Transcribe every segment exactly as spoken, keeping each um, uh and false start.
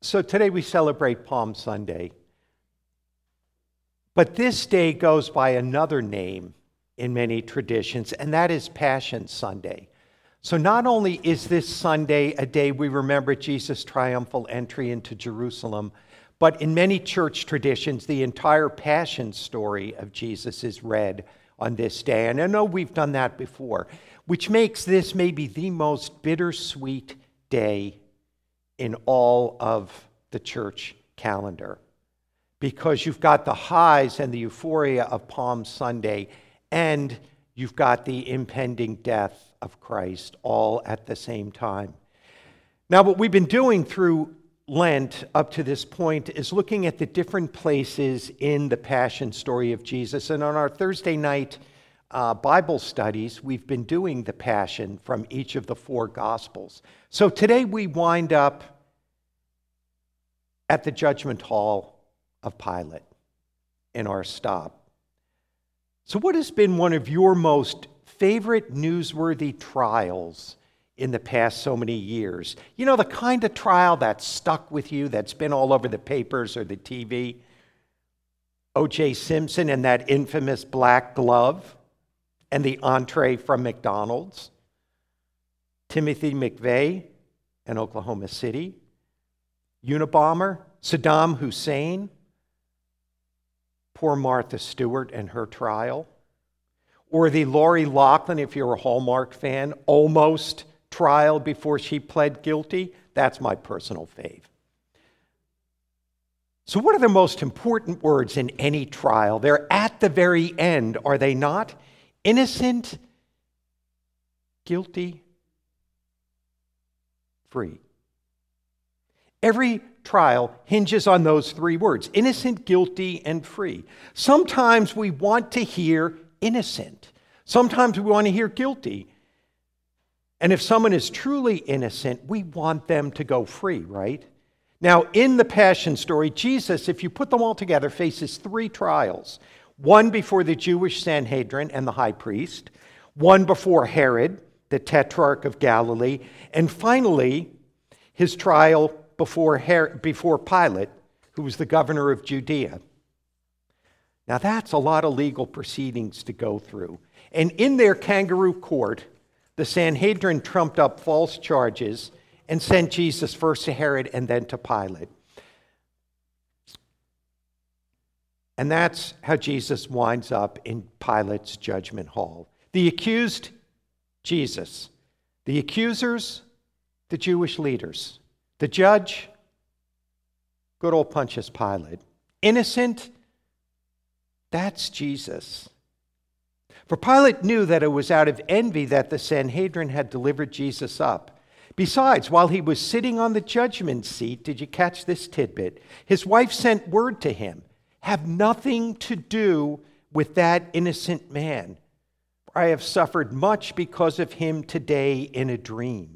So today we celebrate Palm Sunday. But this day goes by another name in many traditions, and that is Passion Sunday. So not only is this Sunday a day we remember Jesus' triumphal entry into Jerusalem, but in many church traditions, the entire Passion story of Jesus is read on this day. And I know we've done that before, which makes this maybe the most bittersweet day in all of the church calendar, because you've got the highs and the euphoria of Palm Sunday, and you've got the impending death of Christ all at the same time. Now, what we've been doing through Lent up to this point is looking at the different places in the Passion story of Jesus. And on our Thursday night uh, Bible studies, we've been doing the Passion from each of the four Gospels. So today we wind up at the judgment hall of Pilate in our stop. So what has been one of your most favorite newsworthy trials in the past so many years? You know, the kind of trial that's stuck with you, that's been all over the papers or the T V. O J Simpson and that infamous black glove and the entree from McDonald's. Timothy McVeigh in Oklahoma City. Unabomber, Saddam Hussein. Poor Martha Stewart and her trial. Or the Lori Loughlin, if you're a Hallmark fan, almost trial before she pled guilty. That's my personal fave. So what are the most important words in any trial? They're at the very end, are they not? Innocent, guilty, free. Every trial hinges on those three words: innocent, guilty, and free. Sometimes we want to hear innocent. Sometimes we want to hear guilty. And if someone is truly innocent, we want them to go free, right? Now, in the Passion story, Jesus, if you put them all together, faces three trials. One before the Jewish Sanhedrin and the high priest. One before Herod, the tetrarch of Galilee. And finally, his trial before, Her- before Pilate, who was the governor of Judea. Now, that's a lot of legal proceedings to go through. And in their kangaroo court, the Sanhedrin trumped up false charges and sent Jesus first to Herod and then to Pilate. And that's how Jesus winds up in Pilate's judgment hall. The accused, Jesus. The accusers, the Jewish leaders. The judge, good old Pontius Pilate. Innocent, that's Jesus. For Pilate knew that it was out of envy that the Sanhedrin had delivered Jesus up. Besides, while he was sitting on the judgment seat, did you catch this tidbit? His wife sent word to him, have nothing to do with that innocent man. I have suffered much because of him today in a dream.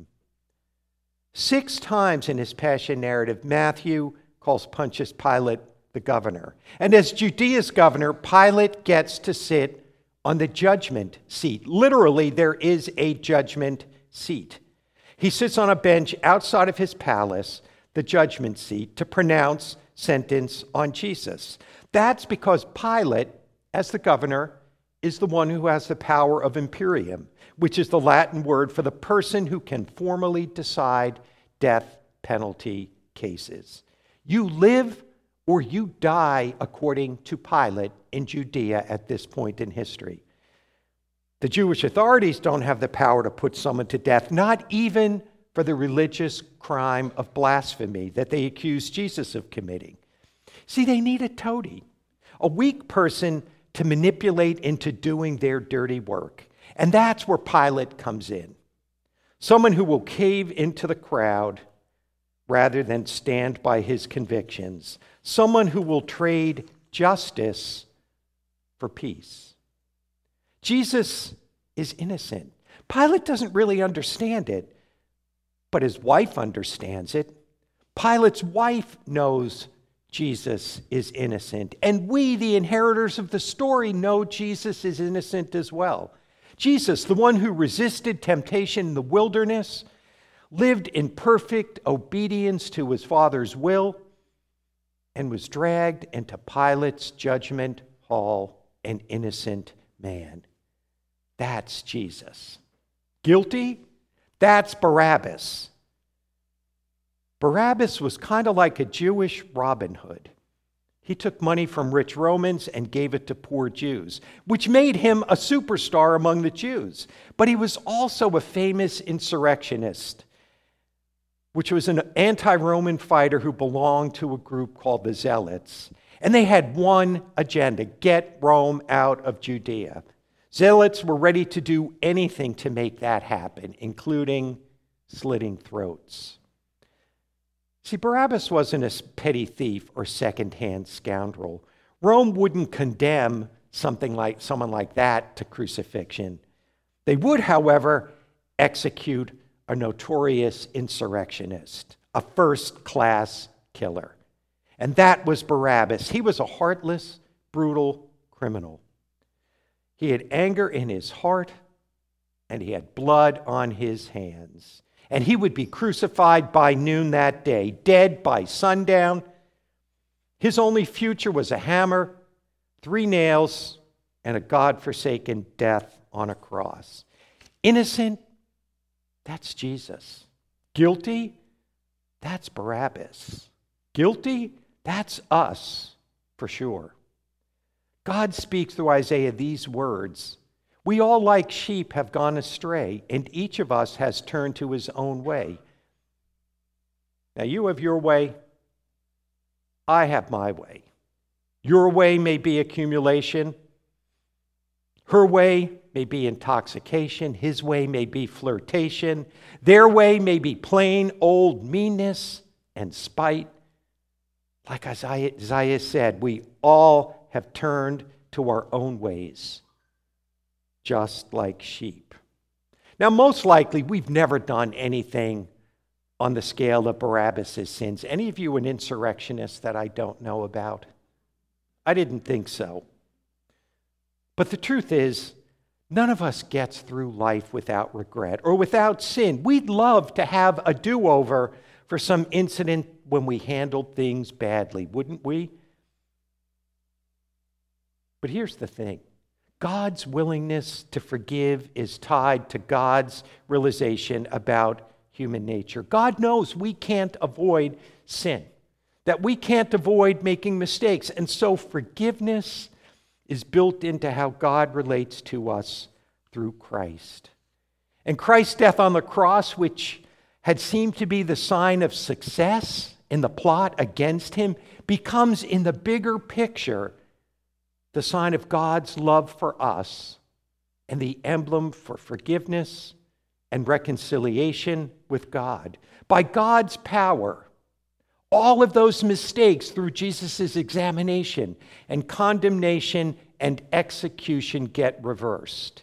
Six times in his Passion narrative, Matthew calls Pontius Pilate the governor. And as Judea's governor, Pilate gets to sit on the judgment seat. Literally, there is a judgment seat. He sits on a bench outside of his palace, the judgment seat, to pronounce sentence on Jesus. That's because Pilate, as the governor, is the one who has the power of imperium, which is the Latin word for the person who can formally decide death penalty cases. You live or you die, according to Pilate in Judea at this point in history. The Jewish authorities don't have the power to put someone to death, not even for the religious crime of blasphemy that they accuse Jesus of committing. See, they need a toady, a weak person to manipulate into doing their dirty work. And that's where Pilate comes in. Someone who will cave into the crowd rather than stand by his convictions. Someone who will trade justice for peace. Jesus is innocent. Pilate doesn't really understand it, but his wife understands it. Pilate's wife knows Jesus is innocent. And we, the inheritors of the story, know Jesus is innocent as well. Jesus, the one who resisted temptation in the wilderness, lived in perfect obedience to his Father's will, and was dragged into Pilate's judgment hall, an innocent man. That's Jesus. Guilty? That's Barabbas. Barabbas was kind of like a Jewish Robin Hood. He took money from rich Romans and gave it to poor Jews, which made him a superstar among the Jews. But he was also a famous insurrectionist, which was an anti-Roman fighter who belonged to a group called the Zealots. And they had one agenda: get Rome out of Judea. Zealots were ready to do anything to make that happen, including slitting throats. See, Barabbas wasn't a petty thief or second-hand scoundrel. Rome wouldn't condemn something like someone like that to crucifixion. They would, however, execute a notorious insurrectionist, a first-class killer. And that was Barabbas. He was a heartless, brutal criminal. He had anger in his heart, and he had blood on his hands. And he would be crucified by noon that day, dead by sundown. His only future was a hammer, three nails, and a God-forsaken death on a cross. Innocent? That's Jesus. Guilty? That's Barabbas. Guilty? That's us, for sure. God speaks through Isaiah these words: "We all like sheep have gone astray, and each of us has turned to his own way." Now you have your way, I have my way. Your way may be accumulation. Her way may be intoxication. His way may be flirtation. Their way may be plain old meanness and spite. Like Isaiah, Isaiah said, we all have turned to our own ways, just like sheep. Now, most likely, we've never done anything on the scale of Barabbas' sins. Any of you an insurrectionist that I don't know about? I didn't think so. But the truth is, none of us gets through life without regret or without sin. We'd love to have a do-over for some incident when we handled things badly, wouldn't we? But here's the thing. God's willingness to forgive is tied to God's realization about human nature. God knows we can't avoid sin, that we can't avoid making mistakes. And so forgiveness is built into how God relates to us through Christ. And Christ's death on the cross, which had seemed to be the sign of success in the plot against him, becomes in the bigger picture the sign of God's love for us and the emblem for forgiveness and reconciliation with God. By God's power, all of those mistakes through Jesus' examination and condemnation and execution get reversed.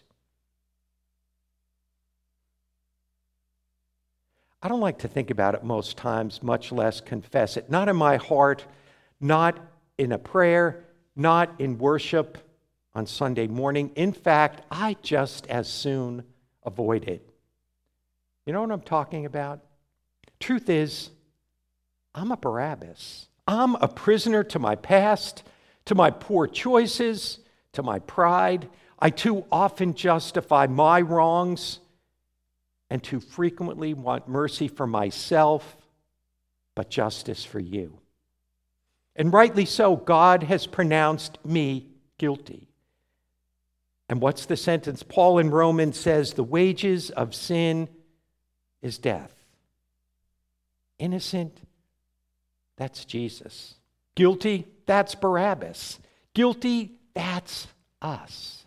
I don't like to think about it most times, much less confess it. Not in my heart, not in a prayer, not in worship on Sunday morning. In fact, I just as soon avoid it. You know what I'm talking about? Truth is, I'm a Barabbas. I'm a prisoner to my past, to my poor choices, to my pride. I too often justify my wrongs and too frequently want mercy for myself, but justice for you. And rightly so, God has pronounced me guilty. And what's the sentence? Paul in Romans says, the wages of sin is death. Innocent? That's Jesus. Guilty? That's Barabbas. Guilty? That's us.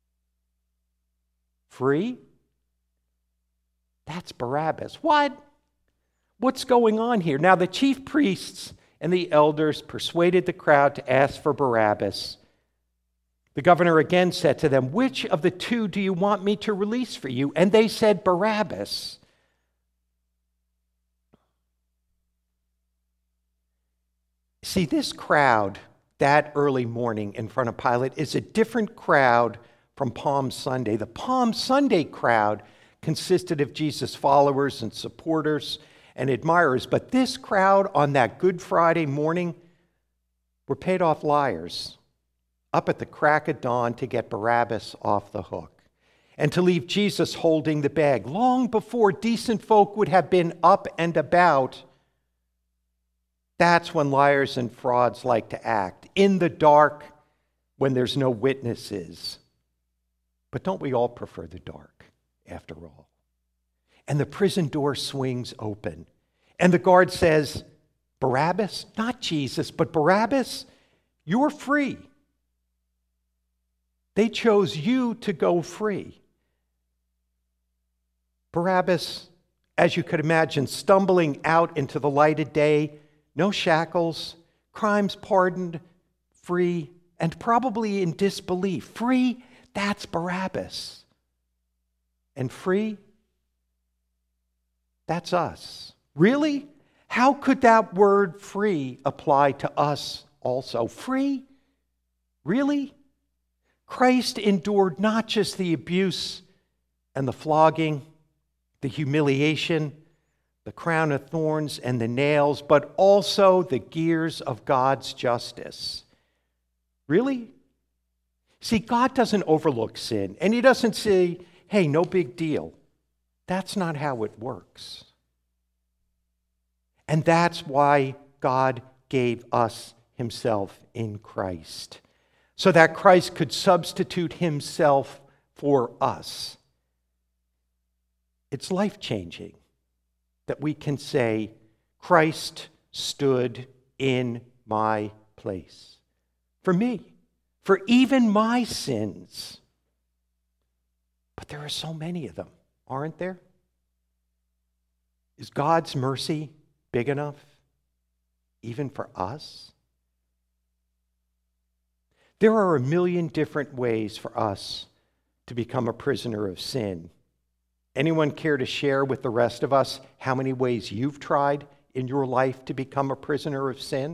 Free? That's Barabbas. What? What's going on here? Now, the chief priests and the elders persuaded the crowd to ask for Barabbas. The governor again said to them, which of the two do you want me to release for you? And they said, Barabbas. See, this crowd that early morning in front of Pilate is a different crowd from Palm Sunday. The Palm Sunday crowd consisted of Jesus' followers and supporters and admirers, but this crowd on that Good Friday morning were paid off liars up at the crack of dawn to get Barabbas off the hook and to leave Jesus holding the bag long before decent folk would have been up and about. That's when liars and frauds like to act, in the dark when there's no witnesses. But don't we all prefer the dark, after all? And the prison door swings open, and the guard says, Barabbas, not Jesus, but Barabbas, you're free. They chose you to go free. Barabbas, as you could imagine, stumbling out into the light of day, no shackles, crimes pardoned, free, and probably in disbelief. Free, that's Barabbas. And free, that's us. Really? How could that word free apply to us also? Free? Really? Christ endured not just the abuse and the flogging, the humiliation, the crown of thorns and the nails, but also the gears of God's justice. Really? See, God doesn't overlook sin, and he doesn't say, hey, no big deal. That's not how it works. And that's why God gave us himself in Christ, so that Christ could substitute himself for us. It's life-changing that we can say, Christ stood in my place. For me, for even my sins. But there are so many of them, aren't there? Is God's mercy big enough, even for us? There are a million different ways for us to become a prisoner of sin. Anyone care to share with the rest of us how many ways you've tried in your life to become a prisoner of sin?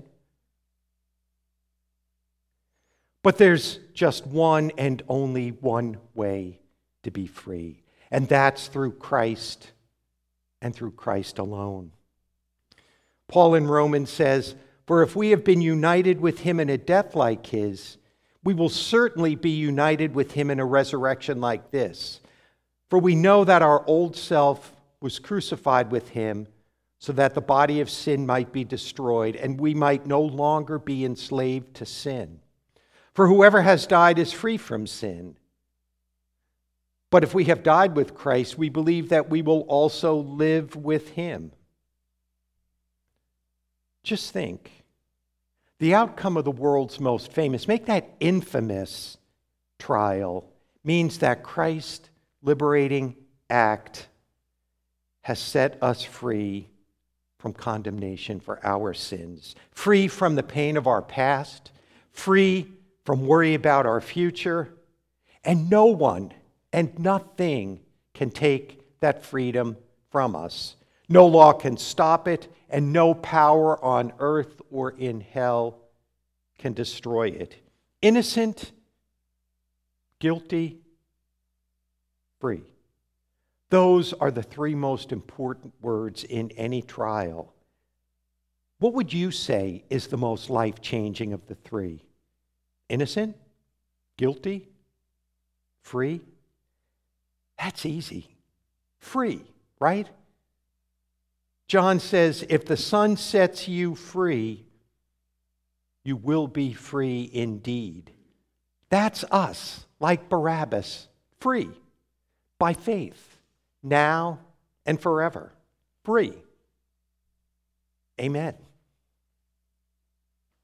But there's just one and only one way to be free, and that's through Christ and through Christ alone. Paul in Romans says, "For if we have been united with him in a death like his, we will certainly be united with him in a resurrection like this. For we know that our old self was crucified with him so that the body of sin might be destroyed and we might no longer be enslaved to sin. For whoever has died is free from sin. But if we have died with Christ, we believe that we will also live with him." Just think, the outcome of the world's most famous, make that infamous trial, means that Christ's liberating act has set us free from condemnation for our sins, free from the pain of our past, free from worry about our future, and no one and nothing can take that freedom from us. No law can stop it, and no power on earth or in hell can destroy it. Innocent, guilty, free. Those are the three most important words in any trial. What would you say is the most life-changing of the three? Innocent? Guilty? Free? That's easy. Free, right? John says, if the Son sets you free, you will be free indeed. That's us, like Barabbas, free by faith, now and forever. Free. Amen.